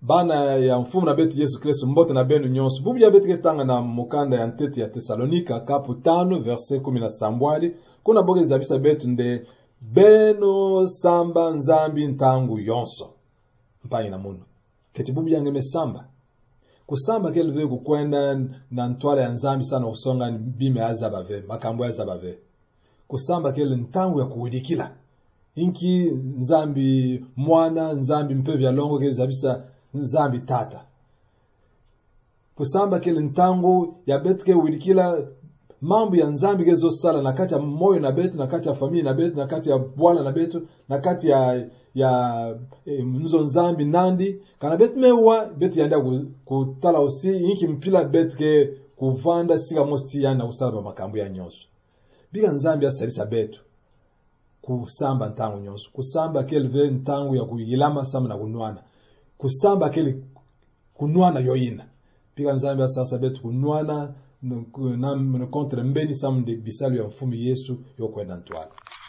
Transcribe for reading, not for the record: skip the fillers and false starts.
bana ya mfumu na betu Yesu Kristo mbote na benu nyonso. Bubu ya betu ketanga na mukanda ya ntete ya Tesalonika kapu 5 verset 17. Kuna boge zabisa betu nde beno samba nzambi ntangu yonso. Mpangi na mundu. Keti bubu yange mesamba. Kusamba kele vwe kukwenda na ntwala ya nzambi sana usonga bime azabave, makambo azabave. Kusamba kele ntangu ya kuwidikila. Inki nzambi mwana, nzambi mpevi ya longo kele zabisa nzambi tata. Kusamba kele ntangu ya betke uwidikila mambo ya nzambi gezo sala na kati ya moyo na betu, na kati ya familia na betu, na kati ya bwana na betu, na kati ya mzo nzambi nandi kana betu mewa betu yanda kutala usi inki mpila betke kuvanda siga mosti yana usala makambo ya nyonso. Biga nzambi asalisa betu kusamba ntangu nyonso, kusamba kelve ntangu ya kuyilama sama na kunwana, kusamba kele kunwana yoyina. Biga nzambi asasa betu kunwana na kontre mbeni samu de bisalu ya mfumi Yesu yokwenda ntwala.